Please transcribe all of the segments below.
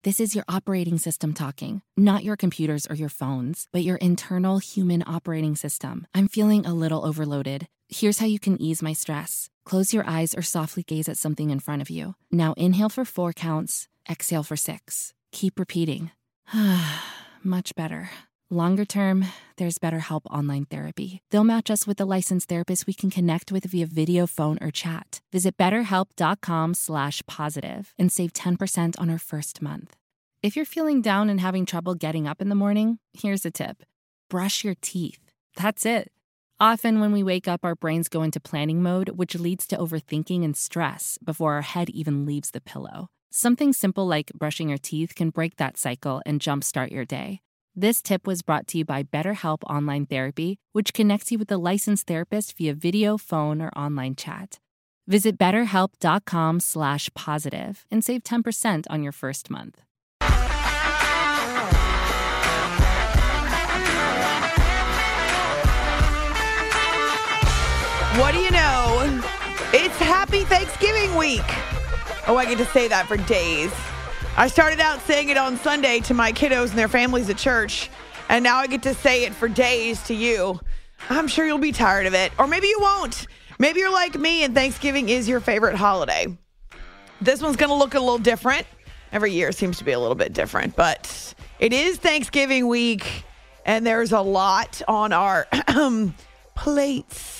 This is your operating system talking, not your computers or your phones, but your internal human operating system. I'm feeling a little overloaded. Here's how you can ease my stress. Close your eyes or softly gaze at something in front of you. Now inhale for 4 counts, exhale for 6. Keep repeating. Much better. Longer term, there's BetterHelp Online Therapy. They'll match us with a licensed therapist we can connect with via video, phone, or chat. Visit BetterHelp.com/positive and save 10% on our first month. If you're feeling down and having trouble getting up in the morning, here's a tip. Brush your teeth. That's it. Often when we wake up, our brains go into planning mode, which leads to overthinking and stress before our head even leaves the pillow. Something simple like brushing your teeth can break that cycle and jumpstart your day. This tip was brought to you by BetterHelp Online Therapy, which connects you with a licensed therapist via video, phone, or online chat. Visit BetterHelp.com/positive and save 10% on your first month. What do you know? It's Happy Thanksgiving week. Oh, I get to say that for days. I started out saying it on Sunday to my kiddos and their families at church, and now I get to say it for days to you. I'm sure you'll be tired of it, or maybe you won't. Maybe you're like me and Thanksgiving is your favorite holiday. This one's going to look a little different. Every year seems to be a little bit different, but it is Thanksgiving week, and there's a lot on our plates.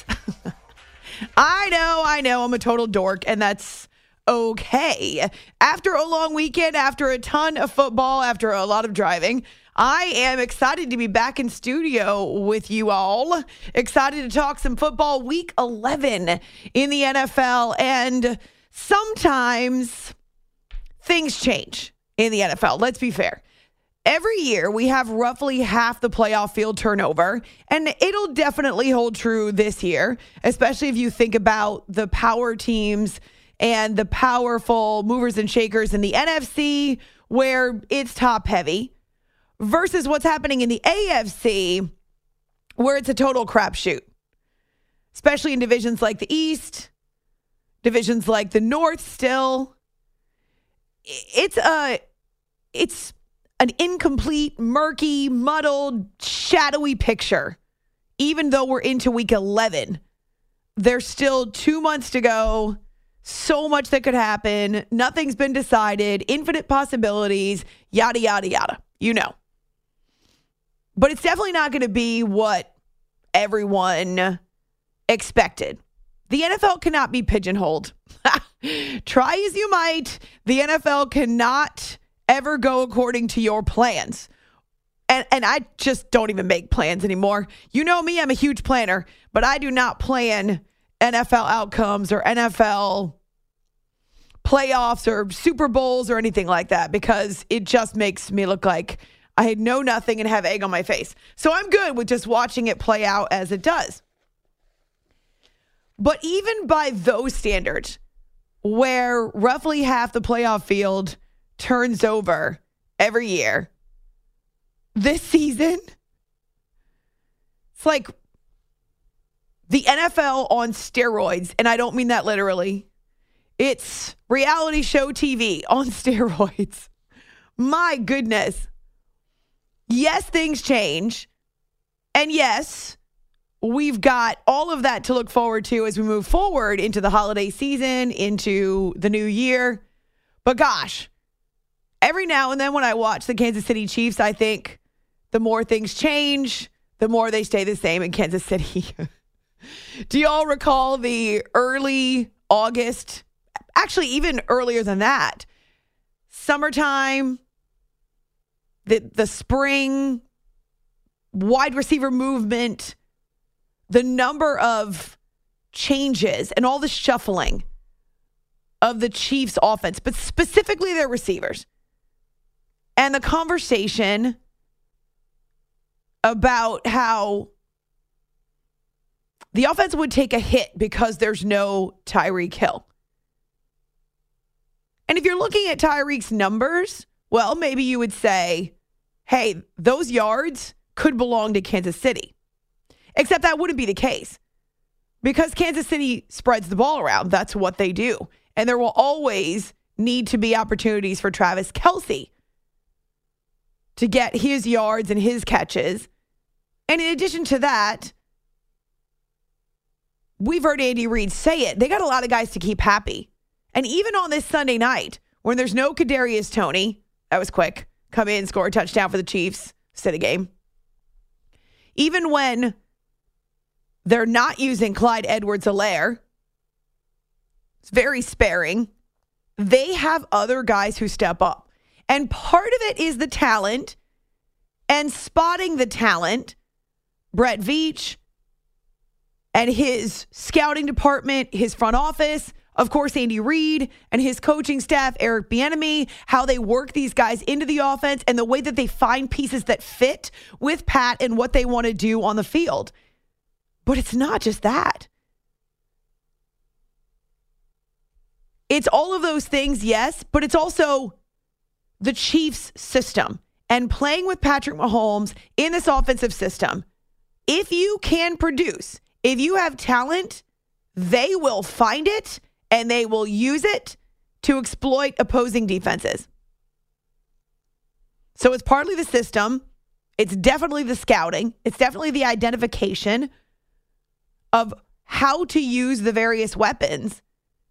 I know, I'm a total dork, and that's okay. After a long weekend, after a ton of football, after a lot of driving, I am excited to be back in studio with you all. Excited to talk some football. Week 11 in the NFL, and sometimes things change in the NFL. Let's be fair. Every year, we have roughly half the playoff field turnover, and it'll definitely hold true this year, especially if you think about the power teams and the powerful movers and shakers in the NFC, where it's top heavy, versus what's happening in the AFC, where it's a total crapshoot, especially in divisions like the East, divisions like the North still. It's an incomplete, murky, muddled, shadowy picture. Even though we're into week 11, there's still 2 months to go. So much that could happen. Nothing's been decided. Infinite possibilities. Yada, yada, yada. You know. But it's definitely not going to be what everyone expected. The NFL cannot be pigeonholed. Try as you might, the NFL cannot ever go according to your plans. And I just don't even make plans anymore. You know me, I'm a huge planner, but I do not plan NFL outcomes or NFL playoffs or Super Bowls or anything like that, because it just makes me look like I know nothing and have egg on my face. So I'm good with just watching it play out as it does. But even by those standards, where roughly half the playoff field turns over every year, this season, it's like the NFL on steroids, and I don't mean that literally. It's reality show TV on steroids. My goodness. Yes, things change. And yes, we've got all of that to look forward to as we move forward into the holiday season, into the new year. But gosh, every now and then when I watch the Kansas City Chiefs, I think the more things change, the more they stay the same in Kansas City. Do y'all recall the early August, actually even earlier than that, summertime, the spring wide receiver movement, the number of changes and all the shuffling of the Chiefs offense, but specifically their receivers, and the conversation about how the offense would take a hit because there's no Tyreek Hill. And if you're looking at Tyreek's numbers, well, maybe you would say, hey, those yards could belong to Kansas City. Except that wouldn't be the case, because Kansas City spreads the ball around. That's what they do. And there will always need to be opportunities for Travis Kelce to get his yards and his catches. And in addition to that, we've heard Andy Reid say it. They got a lot of guys to keep happy. And even on this Sunday night, when there's no Kadarius Toney, that was quick, come in, score a touchdown for the Chiefs, sit a game. Even when they're not using Clyde Edwards-Helaire, it's very sparing, they have other guys who step up. And part of it is the talent and spotting the talent. Brett Veach and his scouting department, his front office, of course, Andy Reid and his coaching staff, Eric Bieniemy, how they work these guys into the offense and the way that they find pieces that fit with Pat and what they want to do on the field. But it's not just that. It's all of those things, yes, but it's also the Chiefs system and playing with Patrick Mahomes in this offensive system. If you can produce, if you have talent, they will find it and they will use it to exploit opposing defenses. So it's partly the system. It's definitely the scouting. It's definitely the identification of how to use the various weapons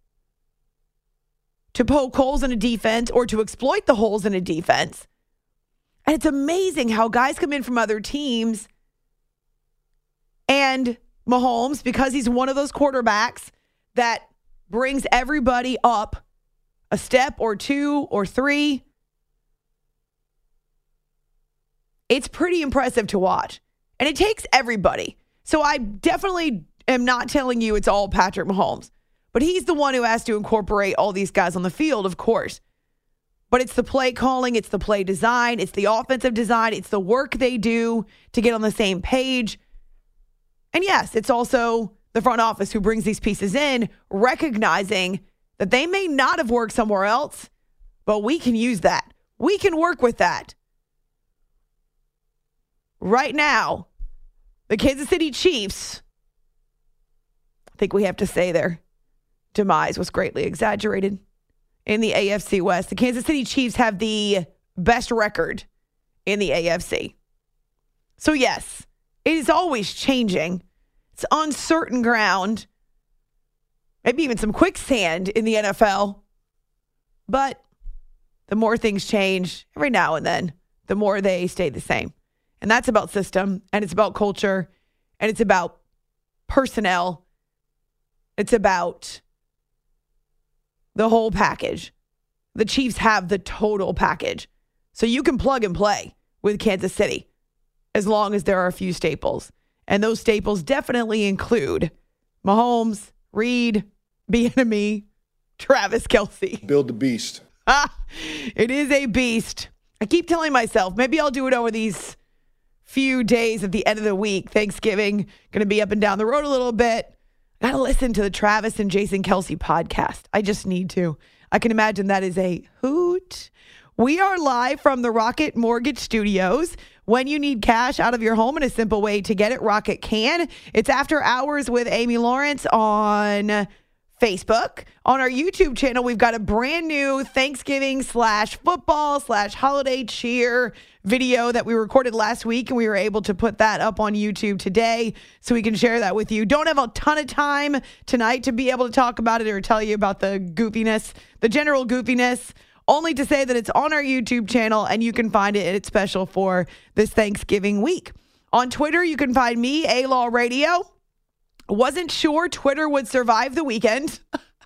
to poke holes in a defense or to exploit the holes in a defense. And it's amazing how guys come in from other teams and Mahomes, because he's one of those quarterbacks that brings everybody up a step or two or three. It's pretty impressive to watch. And it takes everybody. So I definitely am not telling you it's all Patrick Mahomes. But he's the one who has to incorporate all these guys on the field, of course. But it's the play calling, it's the play design, it's the offensive design, it's the work they do to get on the same page. And yes, it's also the front office who brings these pieces in, recognizing that they may not have worked somewhere else, but we can use that. We can work with that. Right now, the Kansas City Chiefs, I think we have to say their demise was greatly exaggerated in the AFC West. The Kansas City Chiefs have the best record in the AFC. So yes, it is always changing. It's uncertain ground. Maybe even some quicksand in the NFL. But the more things change every now and then, the more they stay the same. And that's about system, and it's about culture, and it's about personnel. It's about the whole package. The Chiefs have the total package. So you can plug and play with Kansas City as long as there are a few staples. And those staples definitely include Mahomes, Reid, Bieniemy, Travis Kelce. Build the beast. It is a beast. I keep telling myself, maybe I'll do it over these few days at the end of the week. Thanksgiving, going to be up and down the road a little bit. Got to listen to the Travis and Jason Kelce podcast. I just need to. I can imagine that is a hoot. We are live from the Rocket Mortgage Studios. When you need cash out of your home and a simple way to get it, Rocket can. It's After Hours with Amy Lawrence on Facebook. On our YouTube channel, we've got a brand new Thanksgiving/football/holiday cheer video that we recorded last week, and we were able to put that up on YouTube today so we can share that with you. Don't have a ton of time tonight to be able to talk about it or tell you about the goofiness, the general goofiness, only to say that it's on our YouTube channel and you can find it, and it's special for this Thanksgiving week. On Twitter, you can find me, A-Law Radio. Wasn't sure Twitter would survive the weekend.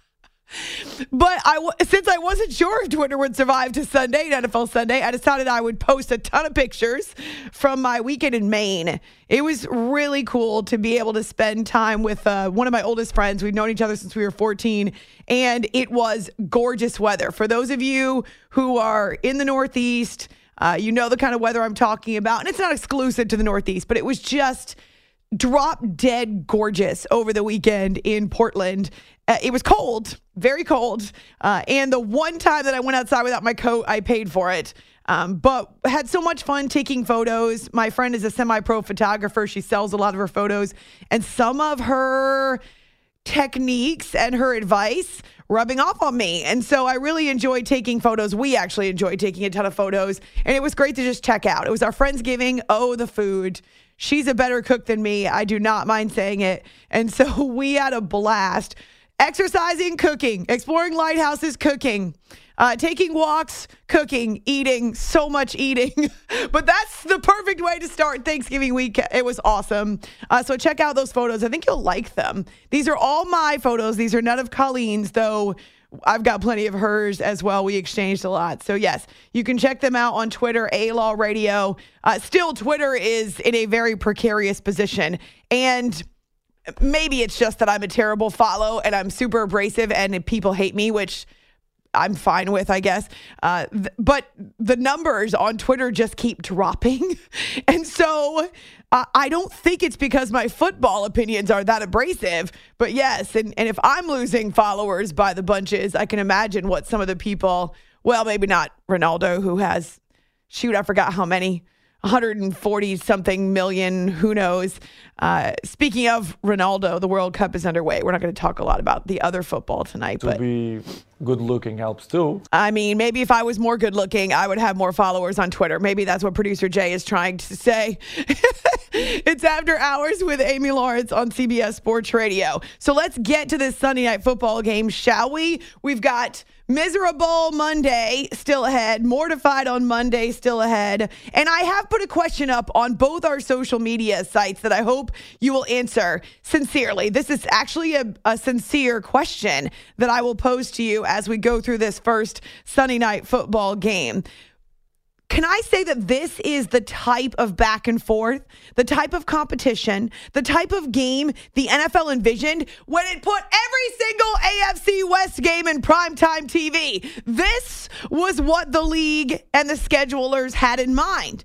But since I wasn't sure if Twitter would survive to Sunday, NFL Sunday, I decided I would post a ton of pictures from my weekend in Maine. It was really cool to be able to spend time with one of my oldest friends. We've known each other since we were 14, and it was gorgeous weather. For those of you who are in the Northeast, you know the kind of weather I'm talking about. And it's not exclusive to the Northeast, but it was just drop dead gorgeous over the weekend in Portland. It was cold, very cold. And the one time that I went outside without my coat, I paid for it. But had so much fun taking photos. My friend is a semi-pro photographer. She sells a lot of her photos. And some of her techniques and her advice rubbing off on me. And so I really enjoyed taking photos. We actually enjoyed taking a ton of photos, and it was great to just check out. It was our Friendsgiving. Oh, the food. She's a better cook than me. I do not mind saying it. And so we had a blast. Exercising, cooking, exploring lighthouses, cooking, taking walks, cooking, eating, so much eating. But that's the perfect way to start Thanksgiving week. It was awesome. So check out those photos. I think you'll like them. These are all my photos. These are none of Colleen's, though I've got plenty of hers as well. We exchanged a lot. So yes, you can check them out on Twitter, A-Law Radio. Still, Twitter is in a very precarious position. And maybe it's just that I'm a terrible follow and I'm super abrasive and people hate me, which I'm fine with, I guess. But the numbers on Twitter just keep dropping. And so I don't think it's because my football opinions are that abrasive. But yes, and if I'm losing followers by the bunches, I can imagine what some of the people, well, maybe not Ronaldo, who has, I forgot how many, 140 something million, who knows. Speaking of Ronaldo, the World Cup is underway. We're not going to talk a lot about the other football tonight. To be good looking helps too. I mean, maybe if I was more good looking, I would have more followers on Twitter. Maybe that's what producer Jay is trying to say. It's After Hours with Amy Lawrence on CBS Sports Radio. So let's get to this Sunday night football game, shall we? We've got miserable Monday still ahead, mortified on Monday still ahead. And I have put a question up on both our social media sites that I hope you will answer sincerely. This is actually a sincere question that I will pose to you as we go through this first Sunday night football game. Can I say that this is the type of back and forth, the type of competition, the type of game the NFL envisioned when it put every single AFC West game in primetime TV? This was what the league and the schedulers had in mind.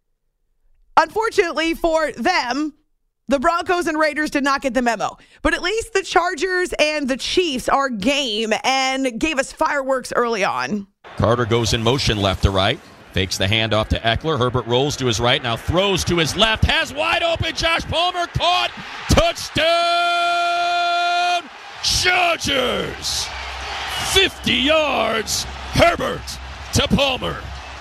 Unfortunately for them, the Broncos and Raiders did not get the memo. But at least the Chargers and the Chiefs are game and gave us fireworks early on. Carter goes in motion left to right. Fakes the handoff to Eckler. Herbert rolls to his right, now throws to his left. Has wide open. Josh Palmer caught. Touchdown! Chargers! 50 yards. Herbert to Palmer.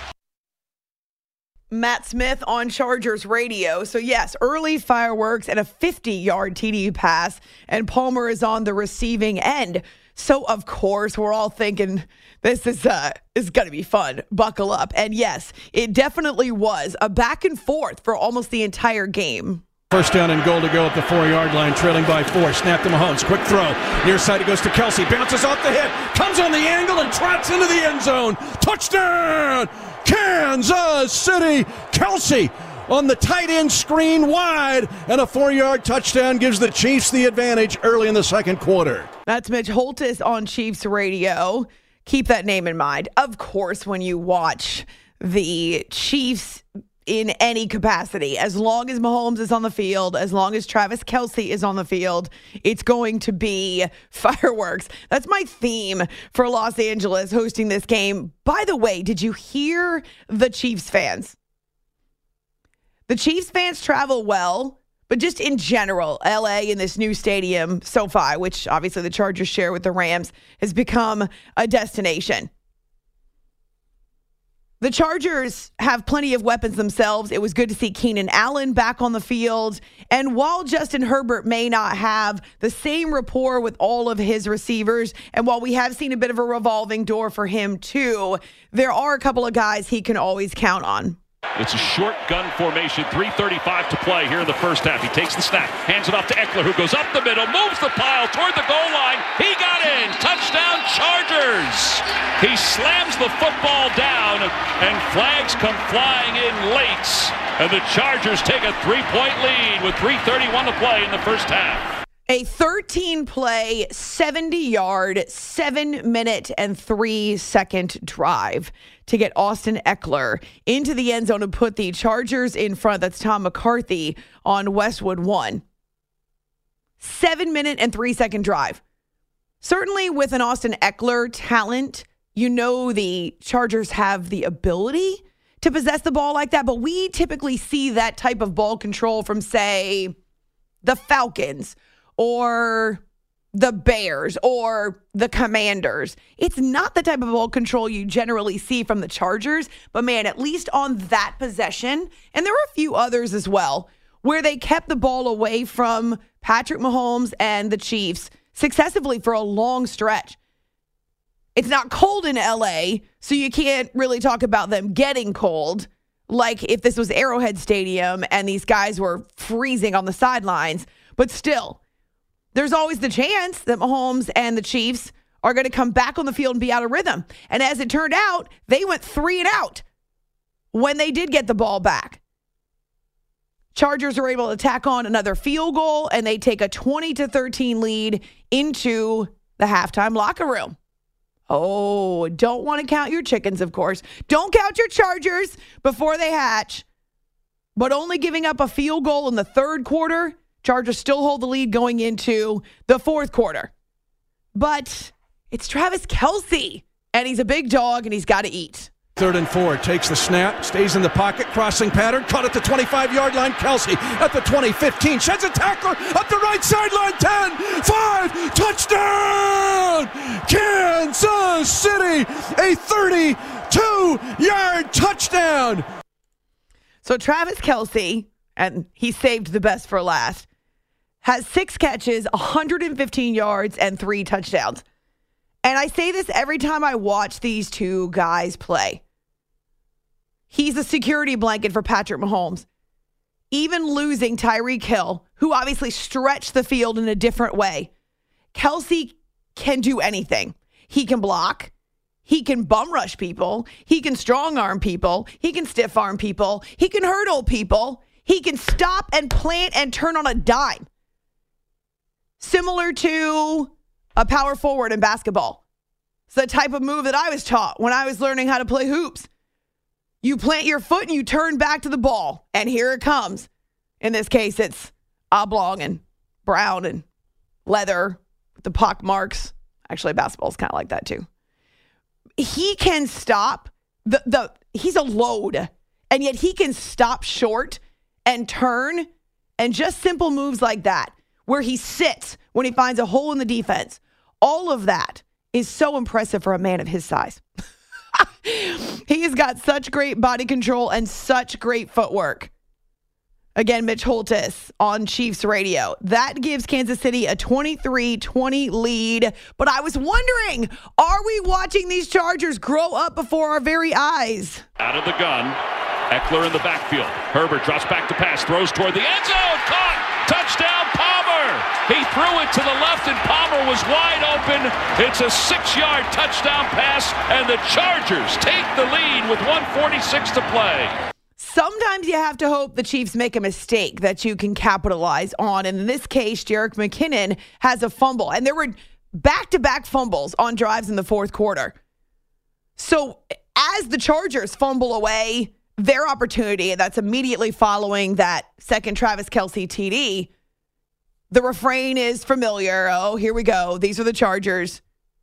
Matt Smith on Chargers radio. So yes, early fireworks and a 50-yard TD pass, and Palmer is on the receiving end. So of course we're all thinking this is going to be fun. Buckle up. And yes, it definitely was a back and forth for almost the entire game. First down and goal to go at the 4-yard line, trailing by 4. Snap to Mahomes. Quick throw. Near side it goes to Kelsey. Bounces off the hit. Comes on the angle and trots into the end zone. Touchdown! Kansas City. Kelsey on the tight end screen wide, and a 4-yard touchdown gives the Chiefs the advantage early in the second quarter. That's Mitch Holtis on Chiefs radio. Keep that name in mind. Of course, when you watch the Chiefs in any capacity, as long as Mahomes is on the field, as long as Travis Kelce is on the field, it's going to be fireworks. That's my theme for Los Angeles hosting this game. By the way, did you hear the Chiefs fans? The Chiefs fans travel well, but just in general, LA in this new stadium, SoFi, which obviously the Chargers share with the Rams, has become a destination. The Chargers have plenty of weapons themselves. It was good to see Keenan Allen back on the field. And while Justin Herbert may not have the same rapport with all of his receivers, and while we have seen a bit of a revolving door for him too, there are a couple of guys he can always count on. It's a short gun formation, 3:35 to play here in the first half. He takes the snap, hands it off to Eckler, who goes up the middle, moves the pile toward the goal line. He got in. Touchdown, Chargers. He slams the football down, and flags come flying in late. And the Chargers take a 3-point lead with 3:31 to play in the first half. A 13-play, 70-yard, 7-minute, and 3-second drive to get Austin Eckler into the end zone to put the Chargers in front. That's Tom McCarthy on Westwood 1. 7-minute and 3-second drive. Certainly with an Austin Eckler talent, you know the Chargers have the ability to possess the ball like that, but we typically see that type of ball control from, say, the Falcons or the Bears or the Commanders. It's not the type of ball control you generally see from the Chargers, but man, at least on that possession, and there were a few others as well, where they kept the ball away from Patrick Mahomes and the Chiefs successively for a long stretch. It's not cold in LA, so you can't really talk about them getting cold, like if this was Arrowhead Stadium and these guys were freezing on the sidelines. But still, there's always the chance that Mahomes and the Chiefs are going to come back on the field and be out of rhythm. And as it turned out, they went 3 and out when they did get the ball back. Chargers are able to tack on another field goal, and they take a 20-13 lead into the halftime locker room. Oh, don't want to count your chickens, of course. Don't count your Chargers before they hatch. But only giving up a field goal in the third quarter, Chargers still hold the lead going into the fourth quarter. But it's Travis Kelce, and he's a big dog, and he's got to eat. 3rd and 4, takes the snap, stays in the pocket, crossing pattern, caught at the 25-yard line. Kelce at the 20, 15, sheds a tackler up the right sideline, 10, 5, touchdown! Kansas City, a 32-yard touchdown! So Travis Kelce, and he saved the best for last, has 6 catches, 115 yards, and 3 touchdowns. And I say this every time I watch these two guys play. He's a security blanket for Patrick Mahomes. Even losing Tyreek Hill, who obviously stretched the field in a different way, Kelce can do anything. He can block. He can bum rush people. He can strong arm people. He can stiff arm people. He can hurdle people. He can stop and plant and turn on a dime. Similar to a power forward in basketball. It's the type of move that I was taught when I was learning how to play hoops. You plant your foot and you turn back to the ball, and here it comes. In this case, it's oblong and brown and leather with the pock marks. Actually, basketball's kind of like that too. He can stop. He's a load, and yet he can stop short and turn, and just simple moves like that, where he sits when he finds a hole in the defense. All of that is so impressive for a man of his size. He's got such great body control and such great footwork. Again, Mitch Holthus on Chiefs Radio. That gives Kansas City a 23-20 lead. But I was wondering, are we watching these Chargers grow up before our very eyes? Out of the gun, Eckler in the backfield. Herbert drops back to pass, throws toward the end zone. Caught! Touchdown, Palmer! He threw it to the left, and Palmer was wide open. It's a 6-yard touchdown pass, and the Chargers take the lead with 1:46 to play. Sometimes you have to hope the Chiefs make a mistake that you can capitalize on. And in this case, Jerick McKinnon has a fumble. And there were back-to-back fumbles on drives in the fourth quarter. So as the Chargers fumble away their opportunity, that's immediately following that second Travis Kelce TD, the refrain is familiar. Oh, here we go. These are the Chargers.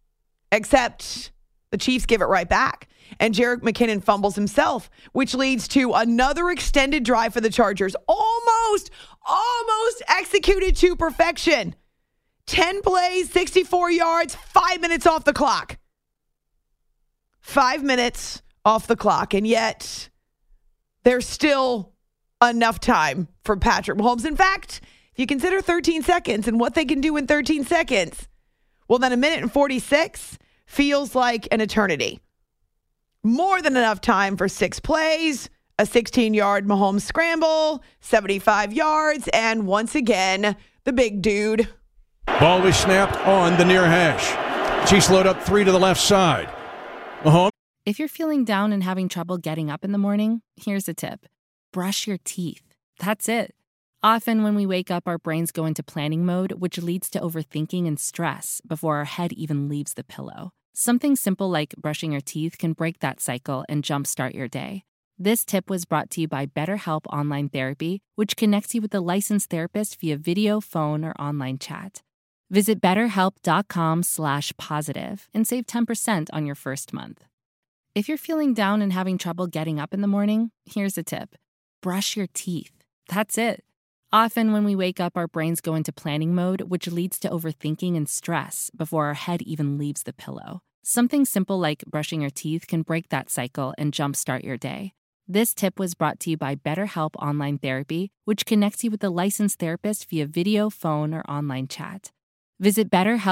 Except the Chiefs give it right back. And Jerick McKinnon fumbles himself, which leads to another extended drive for the Chargers. Almost executed to perfection. 10 plays, 64 yards, 5 minutes off the clock. 5 minutes off the clock. And yet, there's still enough time for Patrick Mahomes. In fact, if you consider 13 seconds and what they can do in 13 seconds, well, then 1 minute and 46 feels like an eternity. More than enough time for 6 plays, a 16-yard Mahomes scramble, 75 yards, and once again, the big dude. Ball was snapped on the near hash. Chiefs load up 3 to the left side. Mahomes. If you're feeling down and having trouble getting up in the morning, here's a tip. Brush your teeth. That's it. Often when we wake up, our brains go into planning mode, which leads to overthinking and stress before our head even leaves the pillow. Something simple like brushing your teeth can break that cycle and jumpstart your day. This tip was brought to you by BetterHelp Online Therapy, which connects you with a licensed therapist via video, phone, or online chat. Visit BetterHelp.com/positive and save 10% on your first month. If you're feeling down and having trouble getting up in the morning, here's a tip. Brush your teeth. That's it. Often when we wake up, our brains go into planning mode, which leads to overthinking and stress before our head even leaves the pillow. Something simple like brushing your teeth can break that cycle and jumpstart your day. This tip was brought to you by BetterHelp Online Therapy, which connects you with a licensed therapist via video, phone, or online chat. Visit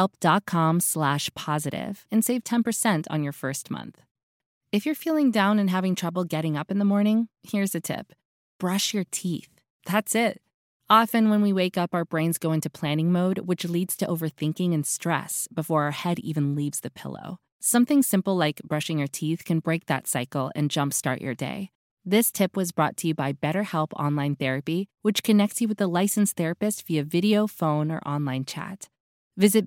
BetterHelp.com/positive and save 10% on your first month. If you're feeling down and having trouble getting up in the morning, here's a tip. Brush your teeth. That's it. Often when we wake up, our brains go into planning mode, which leads to overthinking and stress before our head even leaves the pillow. Something simple like brushing your teeth can break that cycle and jumpstart your day. This tip was brought to you by BetterHelp Online Therapy, which connects you with a licensed therapist via video, phone, or online chat. Visit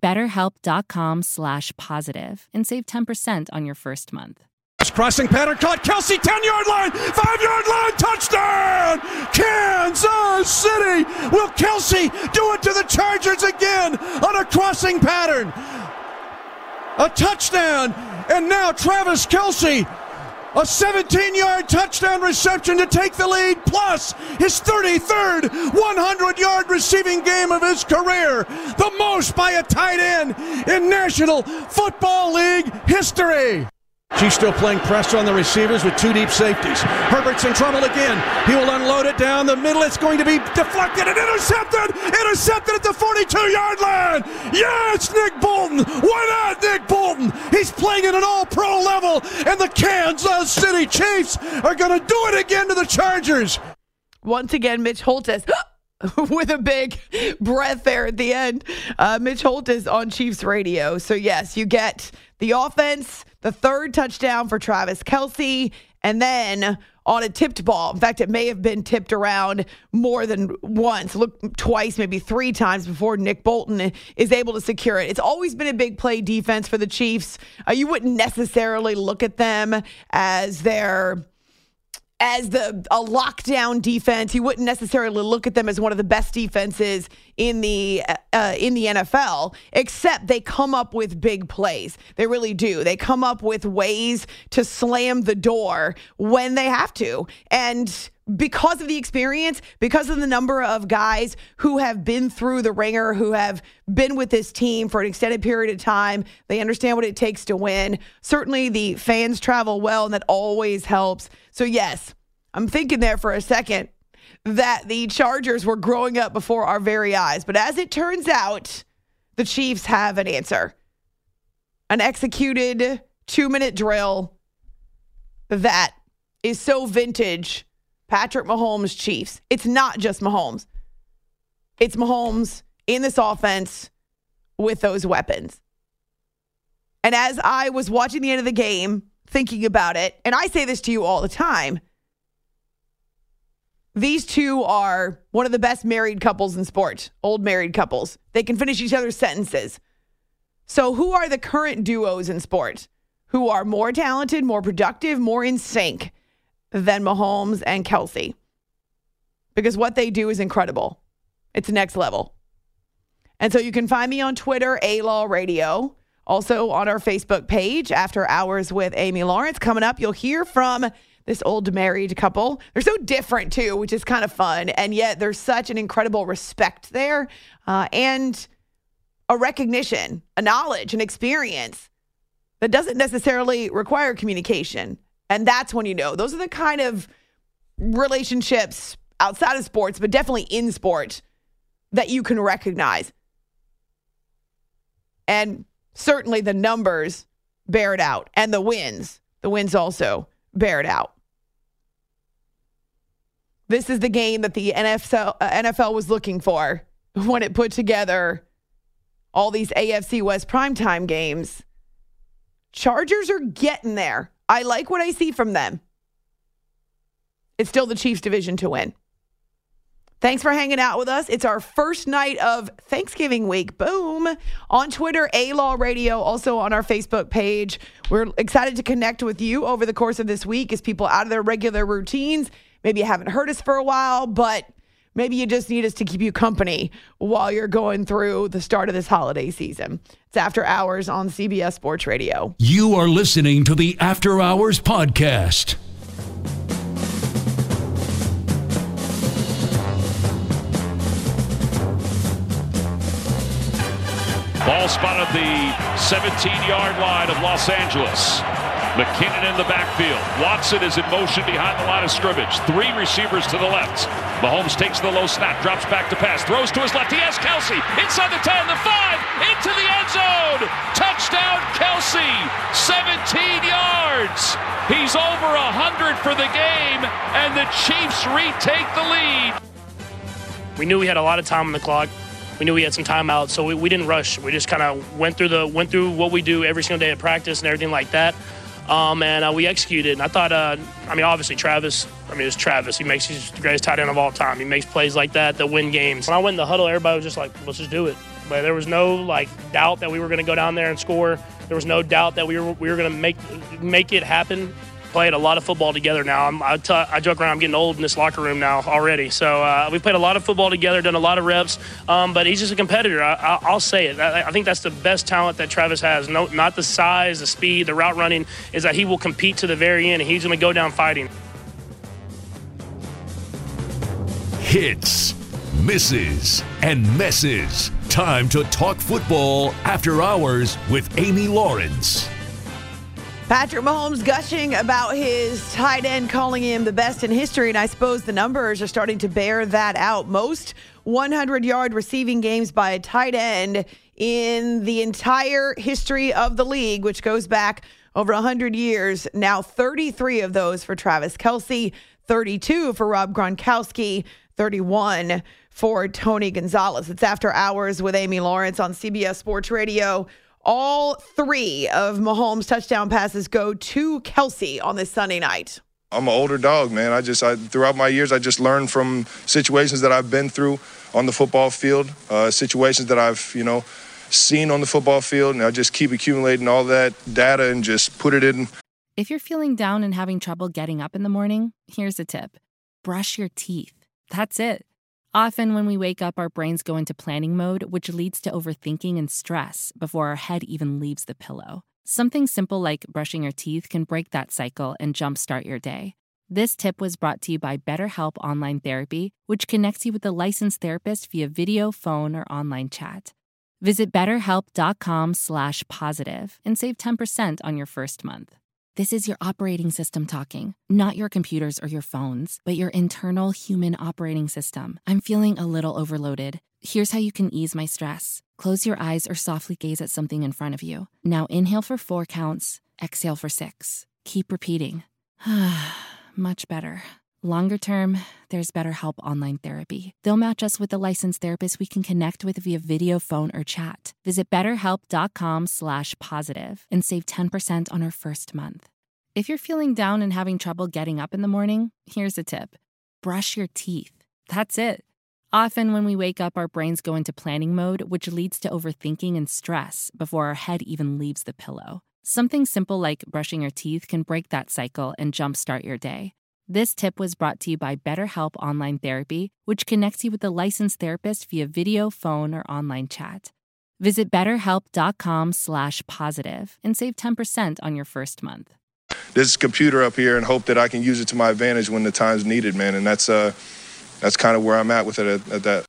BetterHelp.com/positive and save 10% on your first month. Crossing pattern caught. Kelce, 10-yard line, 5-yard line, touchdown! Kansas City! Will Kelce do it to the Chargers again on a crossing pattern? A touchdown, and now Travis Kelce, a 17-yard touchdown reception to take the lead, plus his 33rd 100-yard receiving game of his career, the most by a tight end in National Football League history. She's still playing pressure on the receivers with two deep safeties. Herbert's in trouble again. He will unload it down the middle. It's going to be deflected and intercepted. Intercepted at the 42-yard line. Yes, Nick Bolton. Why not Nick Bolton? He's playing at an all-pro level, and the Kansas City Chiefs are going to do it again to the Chargers. Once again, Mitch Holthus with a big breath there at the end. Mitch Holthus on Chiefs radio. So, yes, you get the offense, the third touchdown for Travis Kelce, and then on a tipped ball. In fact, it may have been tipped around more than once. Look, twice, maybe three times before Nick Bolton is able to secure it. It's always been a big play defense for the Chiefs. You wouldn't necessarily look at them as a lockdown defense. You wouldn't necessarily look at them as one of the best defenses in the NFL, except they come up with big plays. They really do. They come up with ways to slam the door when they have to. And because of the experience, because of the number of guys who have been through the ringer, who have been with this team for an extended period of time, they understand what it takes to win. Certainly the fans travel well, and that always helps. So yes, I'm thinking there for a second that the Chargers were growing up before our very eyes. But as it turns out, the Chiefs have an answer. An executed 2-minute drill that is so vintage Patrick Mahomes Chiefs. It's not just Mahomes. It's Mahomes in this offense with those weapons. And as I was watching the end of the game, thinking about it, and I say this to you all the time, these two are one of the best married couples in sport, old married couples. They can finish each other's sentences. So who are the current duos in sport who are more talented, more productive, more in sync than Mahomes and Kelce? Because what they do is incredible. It's next level. And so you can find me on Twitter, A-Law Radio. Also on our Facebook page, After Hours with Amy Lawrence. Coming up, you'll hear from this old married couple. They're so different, too, which is kind of fun. And yet there's such an incredible respect there and a recognition, a knowledge, an experience that doesn't necessarily require communication. And that's when you know. Those are the kind of relationships outside of sports, but definitely in sport, that you can recognize. And certainly the numbers bear it out. And the wins also bear it out. This is the game that the NFL was looking for when it put together all these AFC West primetime games. Chargers are getting there. I like what I see from them. It's still the Chiefs division to win. Thanks for hanging out with us. It's our first night of Thanksgiving week. Boom. On Twitter, A-Law Radio, also on our Facebook page. We're excited to connect with you over the course of this week as people out of their regular routines. Maybe you haven't heard us for a while, but maybe you just need us to keep you company while you're going through the start of this holiday season. It's After Hours on CBS Sports Radio. You are listening to the After Hours Podcast. Ball spotted the 17-yard line of Los Angeles. McKinnon in the backfield. Watson is in motion behind the line of scrimmage. 3 receivers to the left. Mahomes takes the low snap, drops back to pass, throws to his left. He has Kelce inside the 10, the 5, into the end zone. Touchdown, Kelce, 17 yards. He's over 100 for the game, and the Chiefs retake the lead. We knew we had a lot of time on the clock. We knew we had some timeouts, so we didn't rush. We just kind of went through what we do every single day at practice and everything like that. And we executed. And I thought, obviously Travis, it's Travis. He's the greatest tight end of all time. He makes plays like that win games. When I went in the huddle, everybody was just like, let's just do it. But there was no doubt that we were going to go down there and score. There was no doubt that we were going to make it happen. Played a lot of football together now. I joke around, I'm getting old in this locker room now already. So we played a lot of football together, done a lot of reps, but he's just a competitor. I'll say it. I think that's the best talent that Travis has. No, not the size, the speed, the route running, is that he will compete to the very end, and he's going to go down fighting. Hits, misses, and messes. Time to talk football after hours with Amy Lawrence. Patrick Mahomes gushing about his tight end, calling him the best in history, and I suppose the numbers are starting to bear that out. Most 100-yard receiving games by a tight end in the entire history of the league, which goes back over 100 years. Now 33 of those for Travis Kelce, 32 for Rob Gronkowski, 31 for Tony Gonzalez. It's After Hours with Amy Lawrence on CBS Sports Radio. All 3 of Mahomes' touchdown passes go to Kelce on this Sunday night. I'm an older dog, man. Throughout my years, I just learned from situations that I've been through on the football field, situations that I've, seen on the football field, and I just keep accumulating all that data and just put it in. If you're feeling down and having trouble getting up in the morning, here's a tip. Brush your teeth. That's it. Often when we wake up, our brains go into planning mode, which leads to overthinking and stress before our head even leaves the pillow. Something simple like brushing your teeth can break that cycle and jumpstart your day. This tip was brought to you by BetterHelp Online Therapy, which connects you with a licensed therapist via video, phone, or online chat. Visit BetterHelp.com/positive and save 10% on your first month. This is your operating system talking, not your computers or your phones, but your internal human operating system. I'm feeling a little overloaded. Here's how you can ease my stress. Close your eyes or softly gaze at something in front of you. Now inhale for 4 counts, exhale for 6. Keep repeating. Much better. Longer term, there's BetterHelp Online Therapy. They'll match us with a licensed therapist we can connect with via video, phone, or chat. Visit BetterHelp.com/positive and save 10% on our first month. If you're feeling down and having trouble getting up in the morning, here's a tip. Brush your teeth. That's it. Often when we wake up, our brains go into planning mode, which leads to overthinking and stress before our head even leaves the pillow. Something simple like brushing your teeth can break that cycle and jumpstart your day. This tip was brought to you by BetterHelp Online Therapy, which connects you with a licensed therapist via video, phone, or online chat. Visit BetterHelp.com/positive and save 10% on your first month. This computer up here and hope that I can use it to my advantage when the time's needed, man. And that's kind of where I'm at with it at that.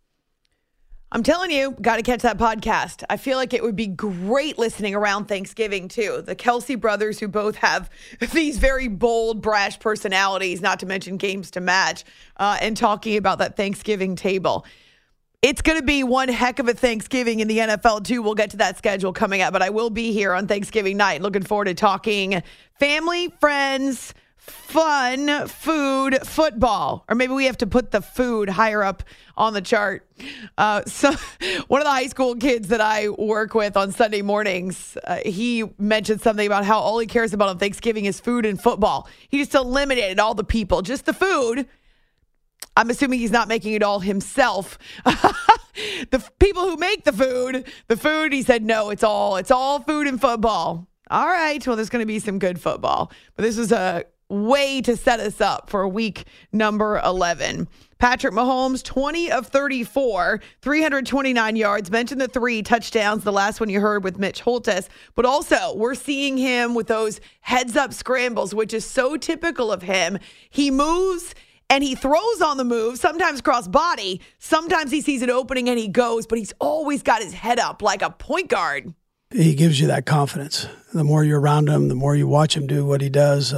I'm telling you, got to catch that podcast. I feel like it would be great listening around Thanksgiving, too. The Kelce brothers, who both have these very bold, brash personalities, not to mention games to match, and talking about that Thanksgiving table. It's going to be one heck of a Thanksgiving in the NFL, too. We'll get to that schedule coming up, but I will be here on Thanksgiving night. Looking forward to talking family, friends, fun, food, football. Or maybe we have to put the food higher up on the chart. So one of the high school kids that I work with on Sunday mornings, he mentioned something about how all he cares about on Thanksgiving is food and football. He just eliminated all the people, just the food. I'm assuming he's not making it all himself. The people who make the food, he said, no, it's all food and football. All right, well, there's going to be some good football. But this was a way to set us up for week number 11. Patrick Mahomes, 20 of 34, 329 yards. Mentioned the 3 touchdowns, the last one you heard with Mitch Holthus. But also, we're seeing him with those heads-up scrambles, which is so typical of him. He moves And he throws on the move, sometimes cross body, sometimes he sees an opening and he goes, but he's always got his head up like a point guard. He gives you that confidence. The more you're around him, the more you watch him do what he does,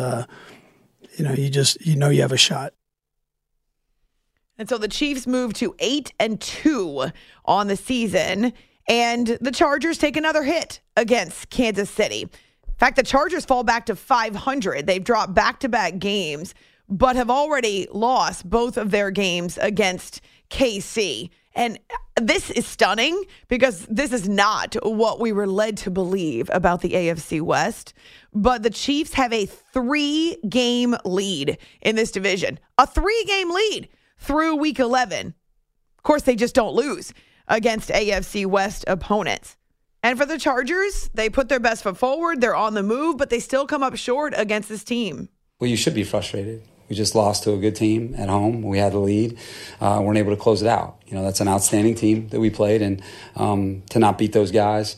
you have a shot. And so the Chiefs move to 8-2 on the season, and the Chargers take another hit against Kansas City. In fact, the Chargers fall back to 500. They've dropped back-to-back games, but have already lost both of their games against KC. And this is stunning because this is not what we were led to believe about the AFC West. But the Chiefs have a 3-game lead in this division. A 3-game lead through week 11. Of course, they just don't lose against AFC West opponents. And for the Chargers, they put their best foot forward. They're on the move, but they still come up short against this team. Well, you should be frustrated. We just lost to a good team at home. We had the lead. Weren't able to close it out. That's an outstanding team that we played, and to not beat those guys,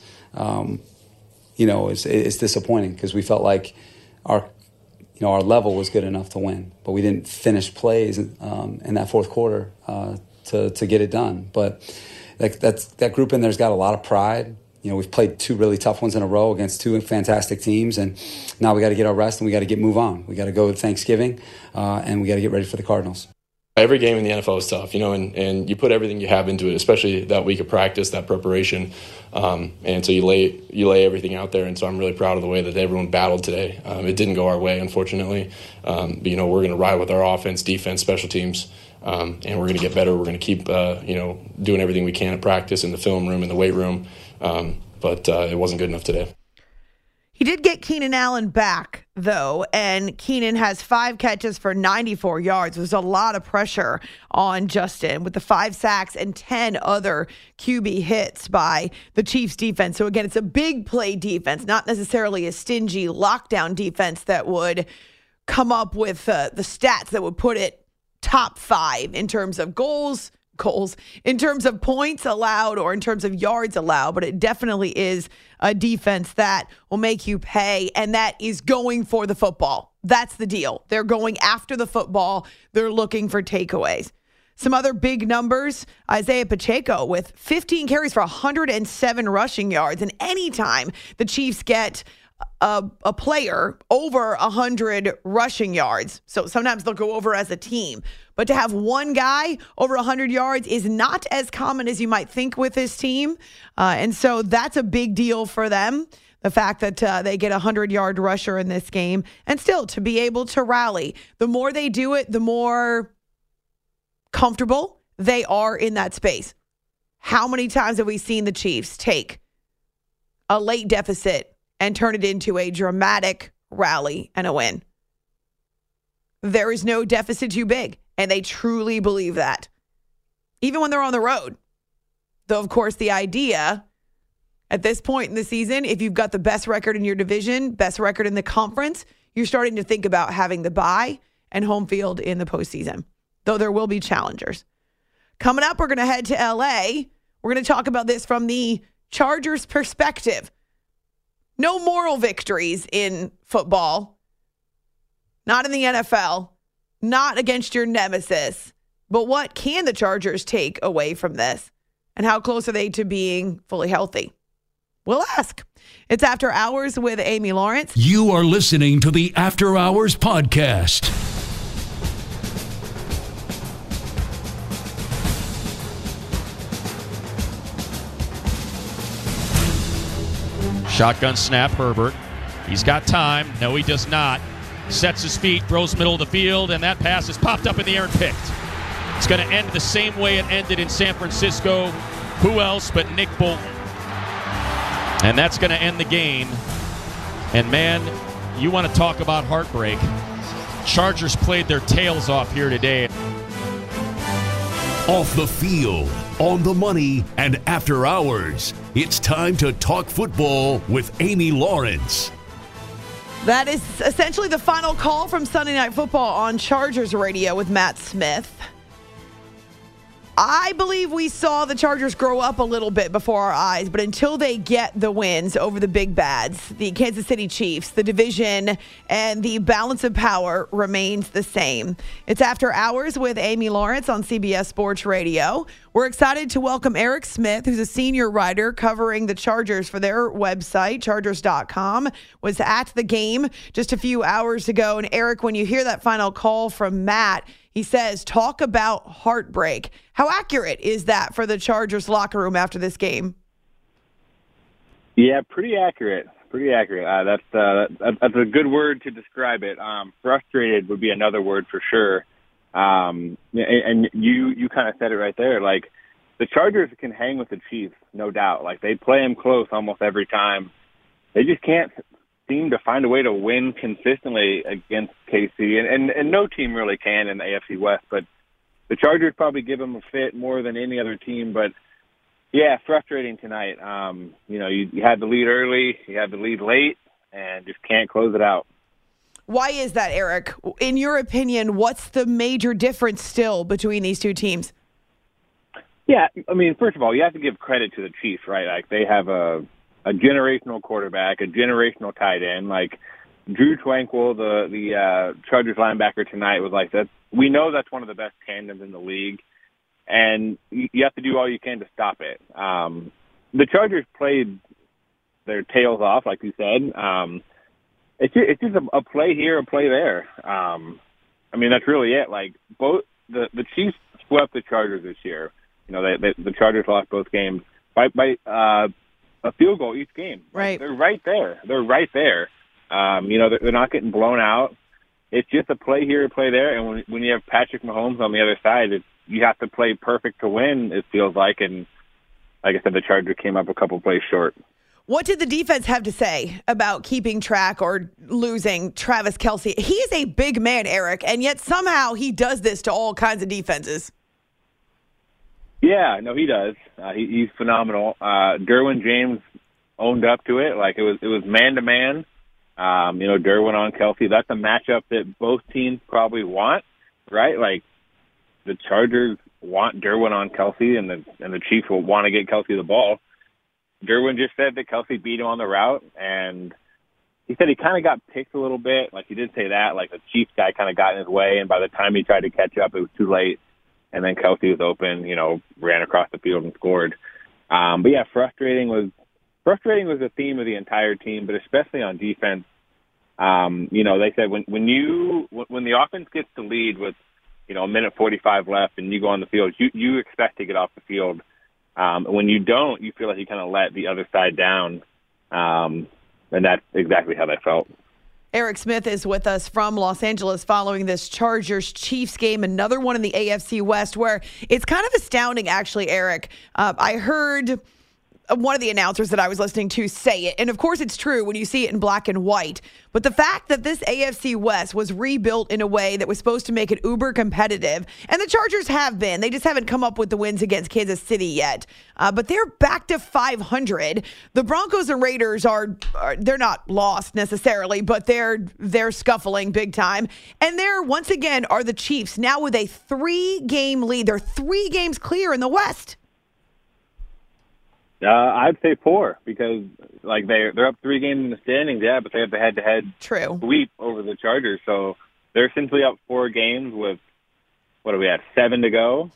it's disappointing because we felt like our level was good enough to win, but we didn't finish plays in that fourth quarter to get it done. But that group in there's got a lot of pride. We've played 2 really tough ones in a row against 2 fantastic teams, and now we got to get our rest and we got to move on. We got to go to Thanksgiving, and we got to get ready for the Cardinals. Every game in the NFL is tough, and you put everything you have into it, especially that week of practice, that preparation, and so you lay everything out there. And so I'm really proud of the way that everyone battled today. It didn't go our way, unfortunately, but we're going to ride with our offense, defense, special teams. And we're going to get better. We're going to keep, doing everything we can at practice, in the film room, in the weight room. But it wasn't good enough today. He did get Keenan Allen back, though, and Keenan has 5 catches for 94 yards. There's a lot of pressure on Justin with the 5 sacks and 10 other QB hits by the Chiefs defense. So, again, it's a big play defense, not necessarily a stingy lockdown defense that would come up with the stats that would put it top 5 in terms of goals, in terms of points allowed or in terms of yards allowed, but it definitely is a defense that will make you pay, and that is going for the football. That's the deal. They're going after the football. They're looking for takeaways. Some other big numbers, Isaiah Pacheco with 15 carries for 107 rushing yards, and anytime the Chiefs get a player over 100 rushing yards. So sometimes they'll go over as a team. But to have one guy over 100 yards is not as common as you might think with this team. And so that's a big deal for them. The fact that they get a 100-yard rusher in this game. And still, to be able to rally. The more they do it, the more comfortable they are in that space. How many times have we seen the Chiefs take a late deficit and turn it into a dramatic rally and a win? There is no deficit too big, and they truly believe that. Even when they're on the road. Though, of course, the idea at this point in the season, if you've got the best record in your division, best record in the conference, you're starting to think about having the bye and home field in the postseason. Though there will be challengers. Coming up, we're going to head to L.A. We're going to talk about this from the Chargers' perspective. No moral victories in football. Not in the NFL. Not against your nemesis. But what can the Chargers take away from this? And how close are they to being fully healthy? We'll ask. It's After Hours with Amy Lawrence. You are listening to the After Hours podcast. Shotgun snap, Herbert. He's got time. No, he does not. Sets his feet, throws middle of the field, and that pass is popped up in the air and picked. It's going to end the same way it ended in San Francisco. Who else but Nick Bolton? And that's going to end the game. And, man, you want to talk about heartbreak. Chargers played their tails off here today. Off the field, on the money, and after hours. It's time to talk football with Amy Lawrence. That is essentially the final call from Sunday Night Football on Chargers Radio with Matt Smith. I believe we saw the Chargers grow up a little bit before our eyes, but until they get the wins over the big bads, the Kansas City Chiefs, the division, and the balance of power remains the same. It's After Hours with Amy Lawrence on CBS Sports Radio. We're excited to welcome Eric Smith, who's a senior writer covering the Chargers for their website, Chargers.com, was at the game just a few hours ago. And Eric, when you hear that final call from Matt, he says, talk about heartbreak. How accurate is that for the Chargers locker room after this game? Yeah, pretty accurate. Pretty accurate. That's a good word to describe it. Frustrated would be another word for sure. And you kind of said it right there. Like, the Chargers can hang with the Chiefs, no doubt. Like, they play them close almost every time. They just can't seem to find a way to win consistently against KC, and no team really can in the AFC West, but the Chargers probably give them a fit more than any other team. But yeah, frustrating tonight. You had the lead early, you had the lead late, and just can't close it out. Why is that, Eric? In your opinion, what's the major difference still between these two teams? Yeah, I mean, first of all, you have to give credit to the Chiefs, right? Like, they have a generational quarterback, a generational tight end. Like, Drew Tranquill, the Chargers linebacker tonight, was like that. We know that's one of the best tandems in the league, and you have to do all you can to stop it. The Chargers played their tails off, like you said. It's just a play here, a play there. I mean, that's really it. Like, both the Chiefs swept the Chargers this year. You know, the Chargers lost both games by a field goal each game. Right. They're right there. They're not getting blown out. It's just a play here, a play there. And when you have Patrick Mahomes on the other side, you have to play perfect to win, it feels like. And like I said, the Chargers came up a couple plays short. What did the defense have to say about keeping track or losing Travis Kelce? He is a big man, Eric, and yet somehow he does this to all kinds of defenses. Yeah, no, he does. He's phenomenal. Derwin James owned up to it. Like, it was man-to-man. Derwin on Kelce. That's a matchup that both teams probably want, right? Like, the Chargers want Derwin on Kelce, and the Chiefs will want to get Kelce the ball. Derwin just said that Kelce beat him on the route, and he said he kind of got picked a little bit. Like, he did say that. Like, the Chiefs guy kind of got in his way, and by the time he tried to catch up, it was too late. And then Kelce was open, ran across the field and scored. But yeah, frustrating was the theme of the entire team, but especially on defense. They said when the offense gets the lead with, a minute 45 left and you go on the field, you expect to get off the field. When you don't, you feel like you kind of let the other side down. And that's exactly how that felt. Eric Smith is with us from Los Angeles following this Chargers-Chiefs game, another one in the AFC West where it's kind of astounding, actually, Eric. I heard one of the announcers that I was listening to say it, and of course it's true when you see it in black and white, but the fact that this AFC West was rebuilt in a way that was supposed to make it uber competitive, and the Chargers have been, they just haven't come up with the wins against Kansas City yet, but they're back to 500. The Broncos and Raiders they're not lost necessarily, but they're scuffling big time, and there once again are the Chiefs now with a 3-game lead. They're 3 games clear in the West. I'd say 4 because, like, they're up 3 games in the standings, yeah, but they have the head-to-head sweep over the Chargers, so they're essentially up 4 games with, what are we at, 7 to go?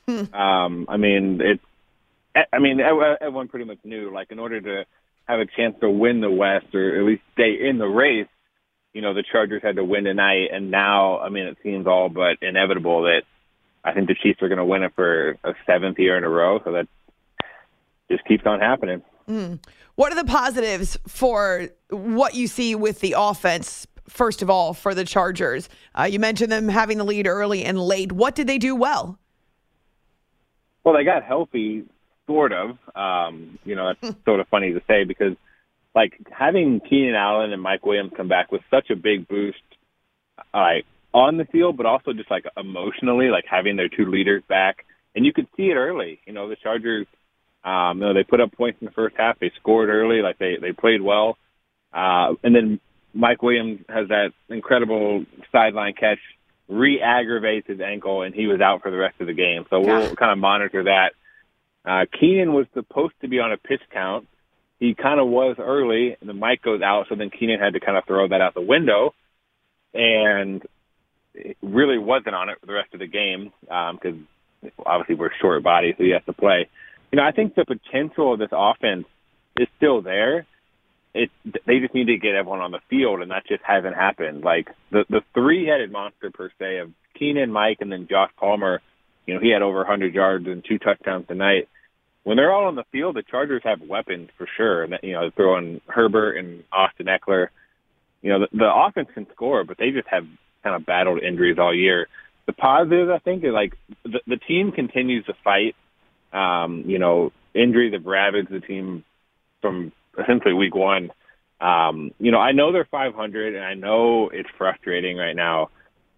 Everyone pretty much knew, like, in order to have a chance to win the West or at least stay in the race, the Chargers had to win tonight, and now, it seems all but inevitable that I think the Chiefs are going to win it for a 7th year in a row, so that just keeps on happening. What are the positives for what you see with the offense, first of all, for the Chargers? You mentioned them having the lead early and late. What did they do well? Well, they got healthy, sort of. That's sort of funny to say because, like, having Keenan Allen and Mike Williams come back was such a big boost on the field, but also just, like, emotionally, like, having their 2 leaders back. And you could see it early. The Chargers, they put up points in the first half. They scored early. Like, they played well. And then Mike Williams has that incredible sideline catch re-aggravates his ankle, and he was out for the rest of the game. So we'll kind of monitor that. Keenan was supposed to be on a pitch count. He kind of was early, and the mic goes out, so then Keenan had to kind of throw that out the window, and it really wasn't on it for the rest of the game because obviously we're short body, so he has to play. I think the potential of this offense is still there. They just need to get everyone on the field, and that just hasn't happened. Like the three-headed monster per se of Keenan, Mike, and then Josh Palmer. He had over 100 yards and 2 touchdowns tonight. When they're all on the field, the Chargers have weapons for sure. And throwing Herbert and Austin Eckler. The offense can score, but they just have kind of battled injuries all year. The positives, I think, is like the team continues to fight. Injuries have ravaged the team from essentially week one. I know they're 500, and I know it's frustrating right now.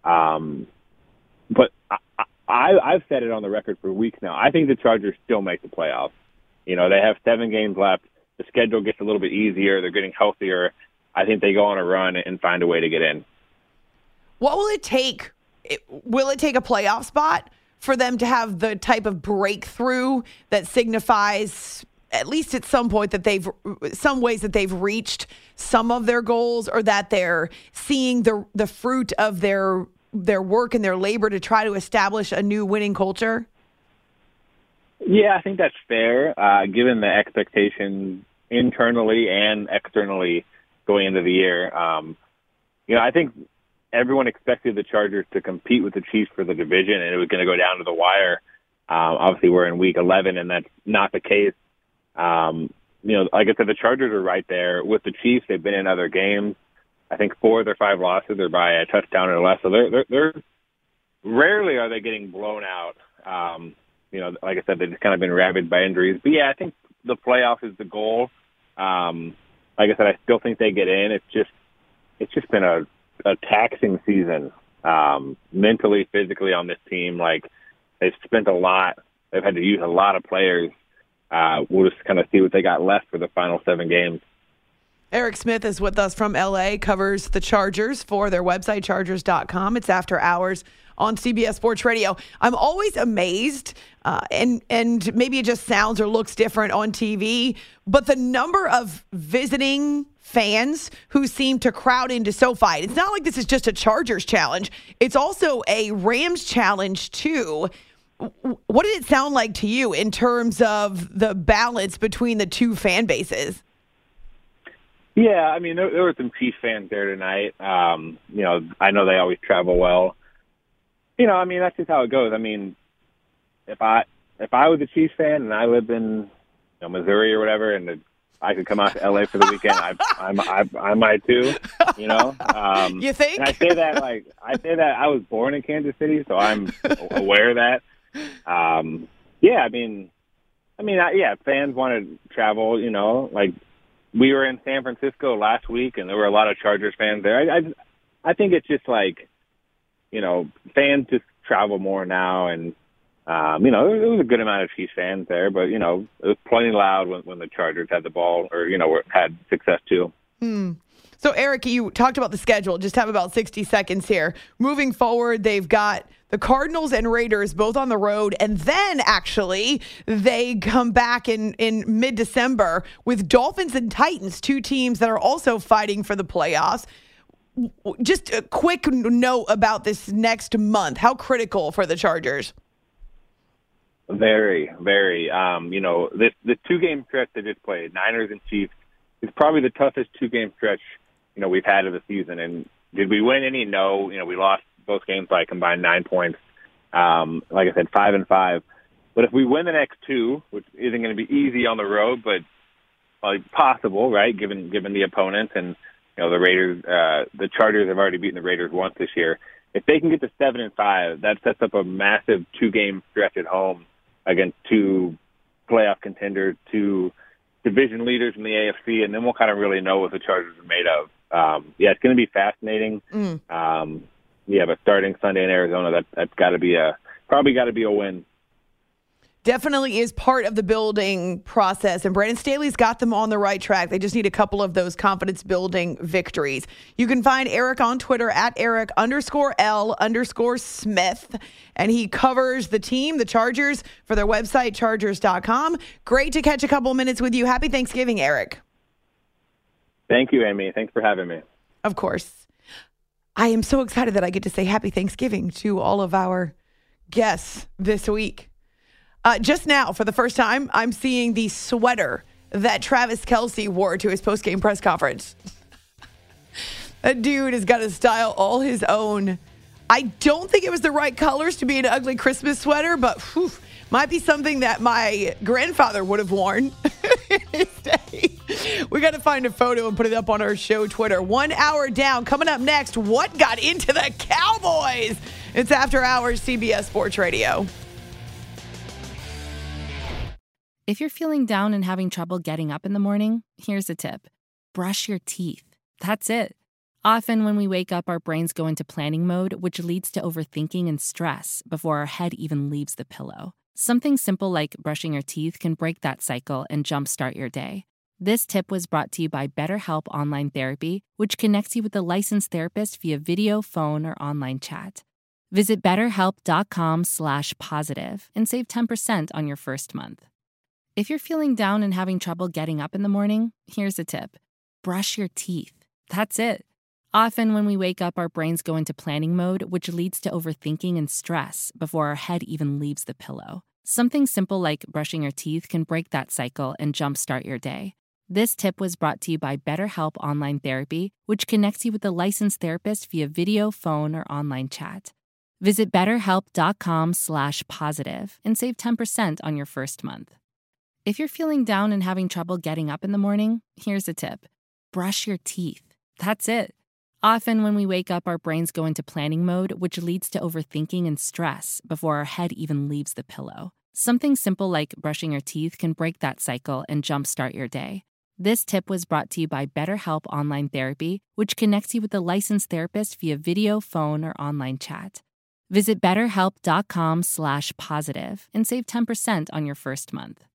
But I've said it on the record for weeks now. I think the Chargers still make the playoffs. They have 7 games left. The schedule gets a little bit easier. They're getting healthier. I think they go on a run and find a way to get in. What will it take? Will it take a playoff spot for them to have the type of breakthrough that signifies, at least at some point, that some ways that they've reached some of their goals, or that they're seeing the fruit of their work and their labor to try to establish a new winning culture? Yeah, I think that's fair, given the expectations internally and externally going into the year. I think everyone expected the Chargers to compete with the Chiefs for the division, and it was going to go down to the wire. Obviously, we're in Week 11, and that's not the case. Like I said, the Chargers are right there with the Chiefs. They've been in other games. I think 4 of their 5 losses are by a touchdown or less. So they're rarely are they getting blown out. Like I said, they've just kind of been ravaged by injuries. But yeah, I think the playoffs is the goal. Like I said, I still think they get in. It's just been a taxing season, mentally, physically on this team. Like, they've spent a lot. They've had to use a lot of players. We'll just kind of see what they got left for the final 7 games. Eric Smith is with us from L.A., covers the Chargers for their website, chargers.com. It's After Hours on CBS Sports Radio. I'm always amazed, and maybe it just sounds or looks different on TV, but the number of visiting fans who seem to crowd into SoFi. It's not like this is just a Chargers challenge. It's also a Rams challenge, too. What did it sound like to you in terms of the balance between the two fan bases? Yeah, I mean, there were some Chiefs fans there tonight. I know they always travel well. That's just how it goes. I mean, if I was a Chiefs fan and I lived in Missouri or whatever, and I could come out to LA for the weekend, I might too. You think? And I say that I was born in Kansas City, so I'm aware of that. Fans want to travel. Like, we were in San Francisco last week, and there were a lot of Chargers fans there. I think it's just like, fans just travel more now, and there was a good amount of Chiefs fans there, but it was plenty loud when the Chargers had the ball, or had success too. So, Eric, you talked about the schedule. Just have about 60 seconds here. Moving forward, they've got the Cardinals and Raiders both on the road, and then actually they come back in mid-December with Dolphins and Titans, 2 teams that are also fighting for the playoffs. Just a quick note about this next month. How critical for the Chargers? Very, very. The 2-game stretch they just played, Niners and Chiefs, is probably the toughest 2-game stretch we've had of the season. And did we win any? No. We lost both games by a combined 9 points. Like I said, 5-5. But if we win the next 2, which isn't going to be easy on the road, but possible, right? Given the opponents, and the Raiders, the Chargers have already beaten the Raiders once this year. If they can get to 7-5, that sets up a massive 2-game stretch at home against 2 playoff contenders, 2 division leaders in the AFC, and then we'll kind of really know what the Chargers are made of. It's going to be fascinating. But starting Sunday in Arizona, that's got to be probably got to be a win. definitely is part of the building process. And Brandon Staley's got them on the right track. They just need a couple of those confidence-building victories. You can find Eric on Twitter at Eric_L_Smith. And he covers the team, the Chargers, for their website, chargers.com. Great to catch a couple minutes with you. Happy Thanksgiving, Eric. Thank you, Amy. Thanks for having me. Of course. I am so excited that I get to say Happy Thanksgiving to all of our guests this week. Just now, for the first time, I'm seeing the sweater that Travis Kelce wore to his post-game press conference. That dude has got a style all his own. I don't think it was the right colors to be an ugly Christmas sweater, but might be something that my grandfather would have worn in his day. We got to find a photo and put it up on our show Twitter. 1 hour down. Coming up next, what got into the Cowboys? It's After Hours, CBS Sports Radio. If you're feeling down and having trouble getting up in the morning, here's a tip. Brush your teeth. That's it. Often when we wake up, our brains go into planning mode, which leads to overthinking and stress before our head even leaves the pillow. Something simple like brushing your teeth can break that cycle and jumpstart your day. This tip was brought to you by BetterHelp Online Therapy, which connects you with a licensed therapist via video, phone, or online chat. Visit BetterHelp.com/positive and save 10% on your first month. If you're feeling down and having trouble getting up in the morning, here's a tip. Brush your teeth. That's it. Often when we wake up, our brains go into planning mode, which leads to overthinking and stress before our head even leaves the pillow. Something simple like brushing your teeth can break that cycle and jumpstart your day. This tip was brought to you by BetterHelp Online Therapy, which connects you with a licensed therapist via video, phone, or online chat. Visit BetterHelp.com/positive and save 10% on your first month. If you're feeling down and having trouble getting up in the morning, here's a tip. Brush your teeth. That's it. Often when we wake up, our brains go into planning mode, which leads to overthinking and stress before our head even leaves the pillow. Something simple like brushing your teeth can break that cycle and jumpstart your day. This tip was brought to you by BetterHelp Online Therapy, which connects you with a licensed therapist via video, phone, or online chat. Visit BetterHelp.com/positive and save 10% on your first month.